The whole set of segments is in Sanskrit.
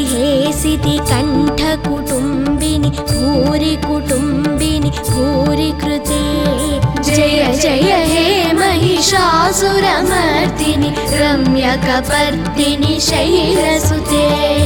हेसिति कण्ठकुटुम्बिनि भूरि कुटुम्बिनि भूरि कृते जय जय हे महिषासुरमर्दिनि रम्यकपर्दिनि शैलसुते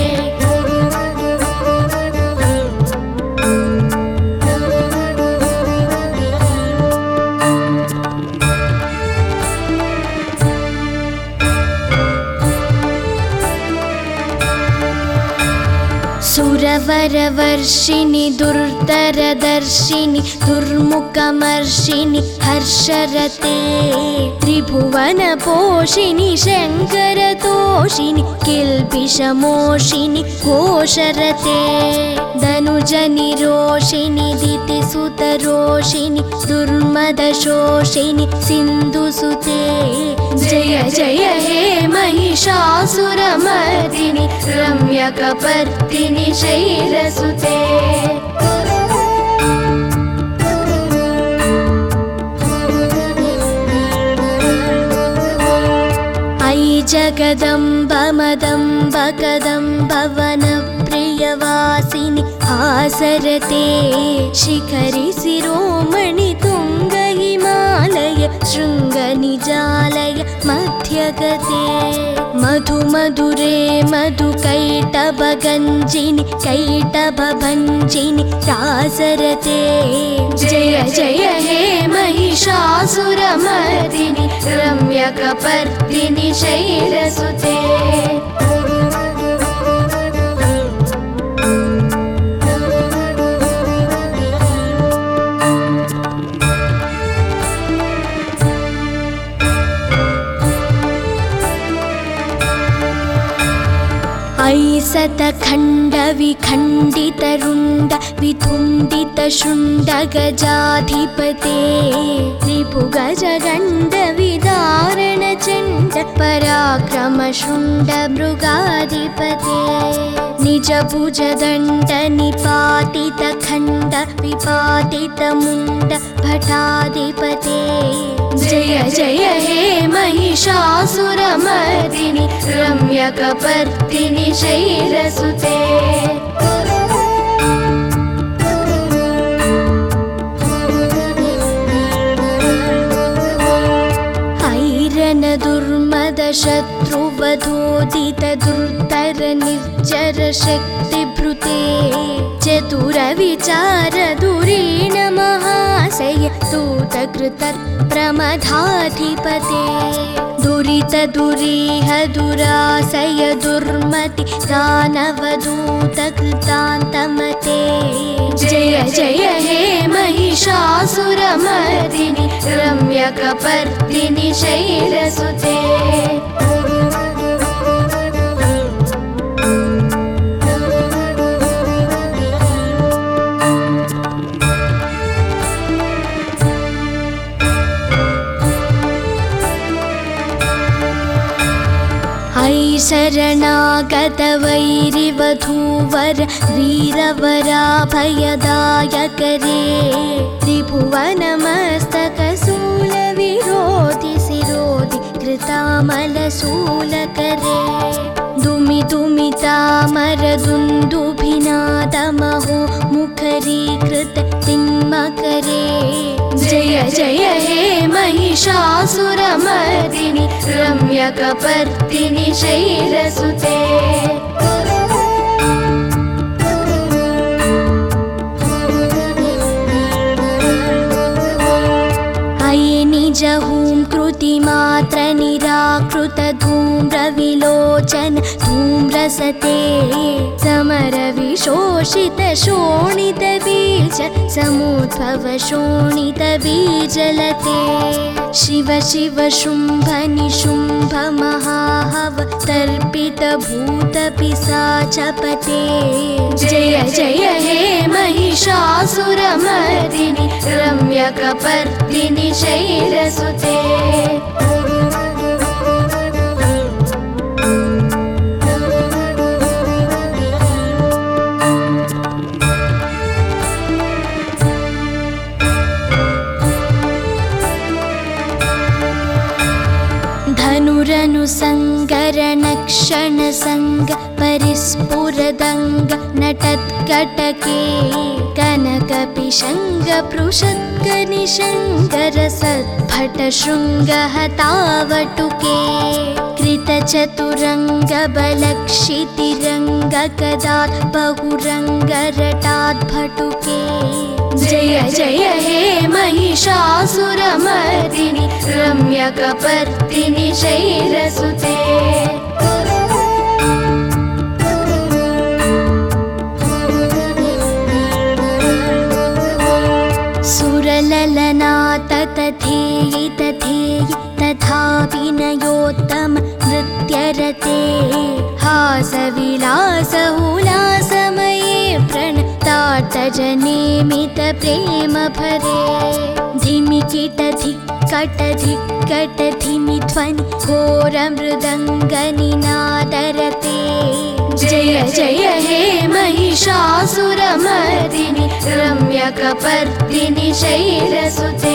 सुरवरवर्षिणि दुर्धरदर्शिनि दुर्मुखमर्षिणि हर्षरते त्रिभुवनपोषिणि शङ्करतोषिणि किल्बिषमोषिनि घोषरते धनुजनिरोषिणि दितिसुतरोषिनि दुर्मदशोषिनि सिन्धुसुते जय जय हे महिषासुरमर्दिनि रम्यकपर्दिनि शैलसुते अयि जगदम्ब मदम्ब कदम्ब वनप्रियवासिनि हासरते शिखरि शिरोमणि तुङ्ग हिमालय शृङ्गनिजालय मध्यगते मधुमधुरे मधुकैटभगञ्जिनि कैटभभञ्जिनि रासरते जय जय हे महिषासुरमर्दिनि रम्यकपर्दिनि शैलसुते ऐसतखण्डविखण्डितरुण्ड वितुण्डितशुण्ड गजाधिपते रिपुगजगण्डविदारणचण्ड पराक्रमशुण्ड मृगाधिपते निजभुजदण्ड निपातितखण्ड विपातितमुण्ड भटाधिपते जय जय हे महिषासुरमर्दिनि रम्यकपर्दिनि शैलसुते हैरन दुर्मद शत्रुवधोदित दुर्धर निर्जर शक्तिभृते चतुरविचार धुरीण महाशय दूतकृत प्रमथाधिपते दुरित दुरीह दुराशय दुर्मति दानवदूत कृतान्तमते जय जय हे महिषासुरमर्दिनि रम्यकपर्दिनि शैलसुते शरणागत वैरिवधूवर वीरवराभयदायकरे त्रिभुवनमस्तकशूलविरोधि शिरोधि कृतामलशूलकरे दुमि दुमितामर दुन्दुभिनादमहो मुखरीकृत तिङ्मकरे जय जय हे महिषासुरमर्दिनि रम्यकपर्दिनि शैलसुते अयि निजहूं कृतिमात्र निराकृत धूम्रविलोचन धूम्रसते समरविशोषित शोणितबीज समुद्भव शोणितबीजलते शिव शिव शुम्भ निशुम्भ महाहव तर्पित भूत पिशाचपते जय जय हे महिषासुरमर्दिनि रम्यकपर्दिनि शैलसुते धनुरनुसङ्गरणक्षणसङ्ग परिस्फुट शम्भुरदङ्ग नटत्कटके कनकपिशङ्गपृषत्कनिशङ्गरसद्भटशृङ्गहतावटुके कृतचतुरङ्गबलक्षितिरङ्गकदात् बहुरङ्गरटाद्भटुके जय जय हे महिषासुरमर्दिनि रम्यकपर्दिनि शैलसुते सुरललना तथेयि तथेयि तथा विनयोत्तम नृत्यरते हासविलासहुलासमये प्रणतार्तजनेमित प्रेम भरे धिमिकिट धिक्कट धिक्कट धिमि ध्वनि घोरमृदङ्गनिनादरते जय जय हे महिषासुरमर्दिनि रम्यकपर्दिनि शैलसुते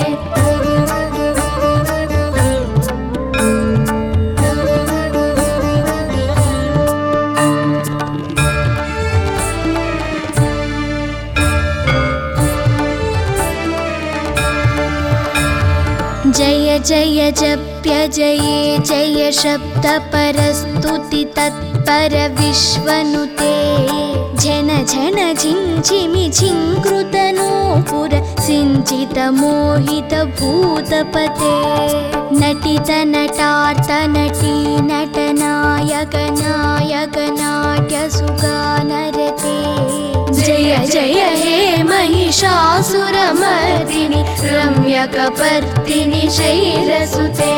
जय जय जप्य जये जय शब्द परस्तुति तत्पर विश्वनुते झन झन झिंझिमि झिंकृतनूपुर सिंचित मोहित भूतपते नटित नटार्त नटी नटनायक नायक नाट्य सुगानरते जय जय हे महिषासुरमर्दिनि रम्यकपर्दिनि शैलसुते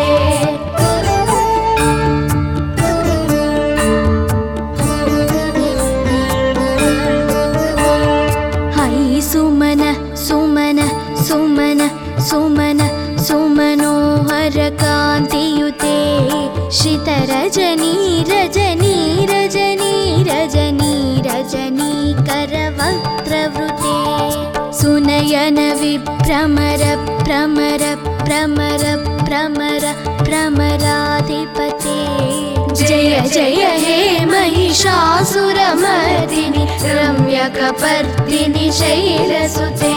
हरि सुमन सुमन सुमन सुमन सुमनोहर कान्तियुते श्रितरजनी रजनी रजनी रजनी रजनी करवक्त्रवृते सुनयन विभ्रमर भ्रमर भ्रमर भ्रमर भ्रमराधिपते जय जय हे महिषासुरमर्दिनि रम्यकपर्दिनि शैलसुते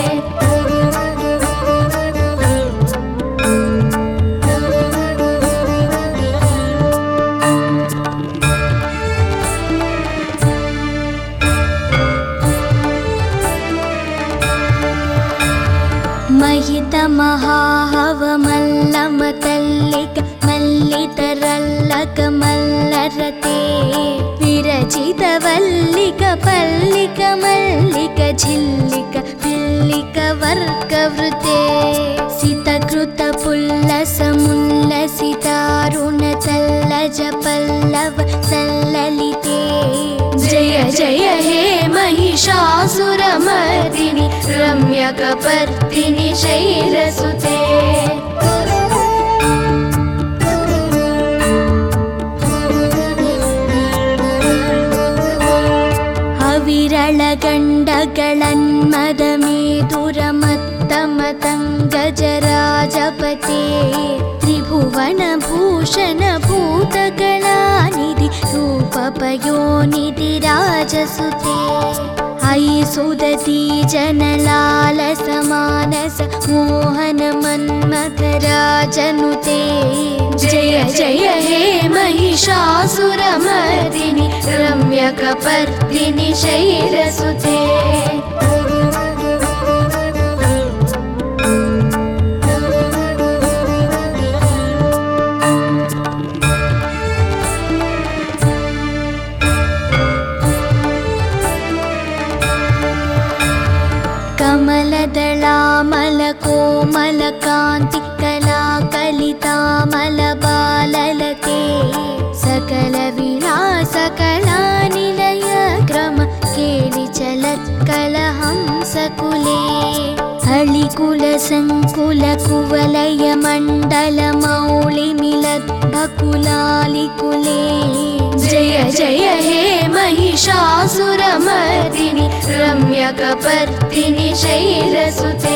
महित महाहवमल्लमतल्लिक मल्लितरल्लक मल्लरते विरचित वल्लिक पल्लिक मल्लिक झिल्लिक भिल्लिक वर्गवृते सितकृत पुल्लस मुल्लसितारुण तल्लज पल्लव सल्ललिते जय जय हे महिषासुरमर्दिनि रम्यकपर्दिनि शैलसुते अविरलगण्डगळन्मदमेदुरमत्तमतङ्गजराजपते त्रिभुवनभूषण भूतगणानिधि रूपपयोनिधि राजसुते अयि सुदती जनलालस मानस मोहन मन्मथराजनुते जय जय हे महिषासुरमर्दिनि रम्यकपर्दिनि शैलसुते कमलदलामलकोमलकान्ति कलाकलितामलबाललते सकलविलासकलानिलय क्रम केलिचलत्कलहंसकुले हलिकुलसङ्कुलकुवलयमण्डलमौलिमिलद्भकुलालिकुले जय जय हे महिषासुरमर्दिनि रम्यकपर्दिनि शैलसुते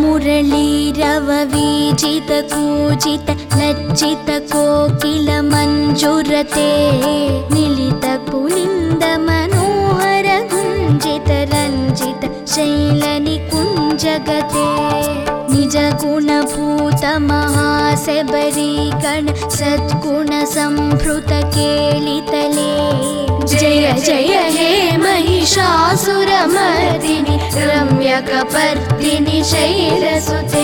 मुरलीरववीजित कूजित लज्जित कोकिल मञ्जुरते निलित पुलिन्द मनोहर गुञ्जित रञ्जित शैलनिकुञ्जगते निज गुणभूत महाशबरीगण सद्गुण संभृत केलितले जय जय हे महिषासुरमर्दिनि रम्यकपर्दिनि शैलसुते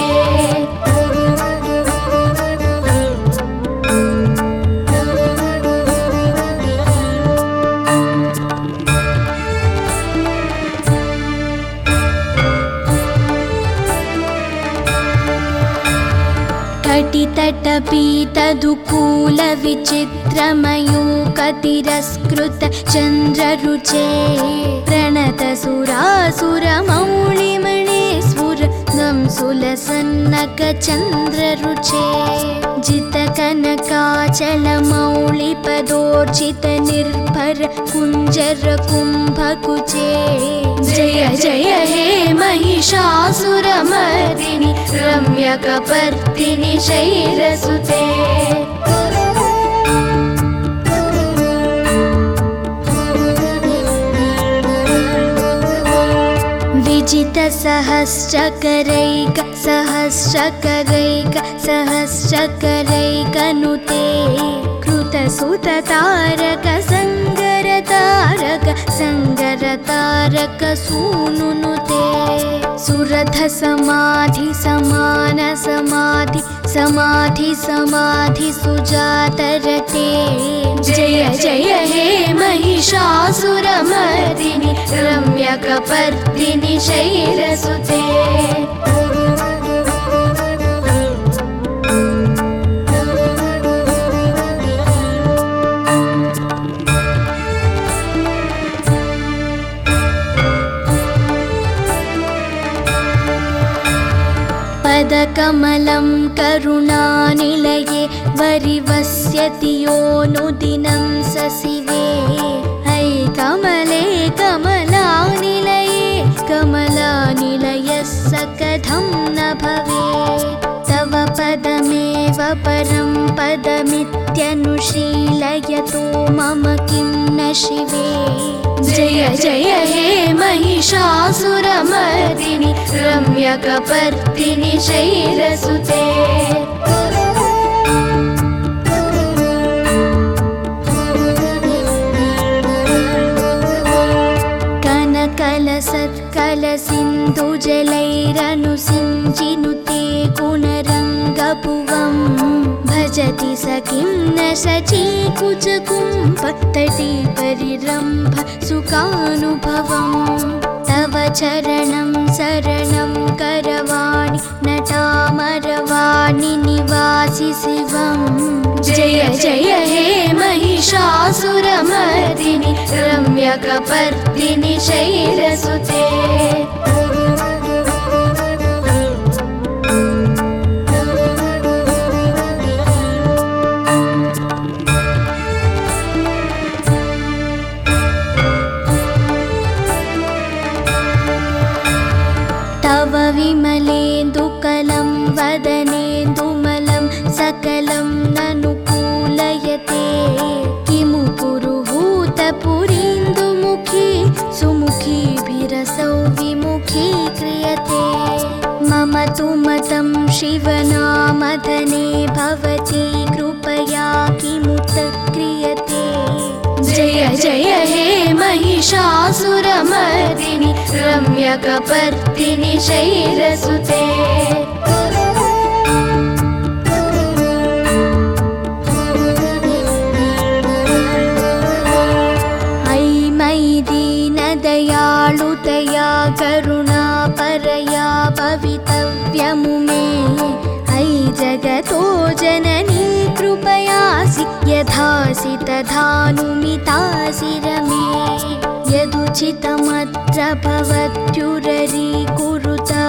कटितटपीतदुकूल विचित्रमयूकतिरस्कृत चन्द्ररुचे प्रणत सुरासुरमौलिमणेश्वर नंसुलसन्नक चन्द्ररुचे जितकनकाचलमौलिपदोर्जित निर्भर कुञ्जर कुम्भकुचे जय जय हे महिषासुरमर्दिनि रम्यकपर्दिनि शैलसुते विजित सहस्रकरैक सहस्रकरैक सहस्रकरैकनुते कृतसुत तारक संगर तारक संगर तारक सूनुनुते सुरथ समाधि समान समाधि समाधि समाधि सुजातरते जय जय हे महिषासुरमर्दिनि रम्यकपर्दिनि शैलसुते पदकमलं करुणानिलये वरिवस्यति योऽनुदिनं सशिवे अयि कमले कमलानिलये कमलानिलयः स कथं न भवेत् तव पदमेव परं पदमित्यनुशीलयतो मम किं न शिवे जय जय हे महिषासुरमर्दिनि रम्यकपर्दिनि शैलसुते कनकलसत्कलसिन्धुजलैरनुसिञ्चिनुते गुणरङ्गभुवं भजति स किं न शचीकुचकुम्भतटी परिरम्भ सुखानुभवम् तव चरणं शरणं करवाणि नटामरवाणि निवासि शिवम् जय जय हे महिषासुरमर्दिनि रम्यकपर्दिनि शैलसुते तव विमलेन्दुकलं वदनेन्दुमलं सकलं ननुकूलयते किमु पुरुहूतपुरीन्दुमुखी सुमुखीभिरसौ विमुखी क्रियते मम तु मतं शिवनामधने भवती कृपया किमुत क्रियते जय जय हे महिषासुरमर्दिनि रम्यकपर्दिनि शैलसुते अयि मयि दीनदयालुतया करुणापरया भवितव्यमुमे अयि जगतो जननी कृपयासि यथासि तथानुमितासि रमे यदुचितमत्र भवत्युररीकुरुता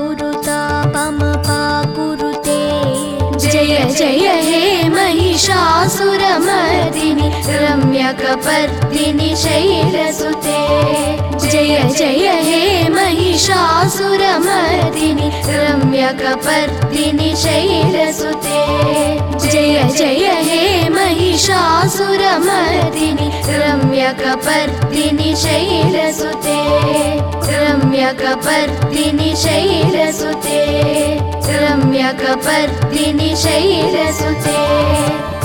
दुरुतापमपाकुरुते जय जय हे महिषासुरमर्दिनि रम्यकपर्दिनि शैलसुते जय जय हे महिषा महिषासुरमर्दिनि रम्यकपर्दिनि शैलसुते जय जय हे महिषासुरमर्दिनि रम्यकपर्दिनि शैलसुते रम्यकपर्दिनि शैलसुते रम्यकपर्दिनि शैलसुते।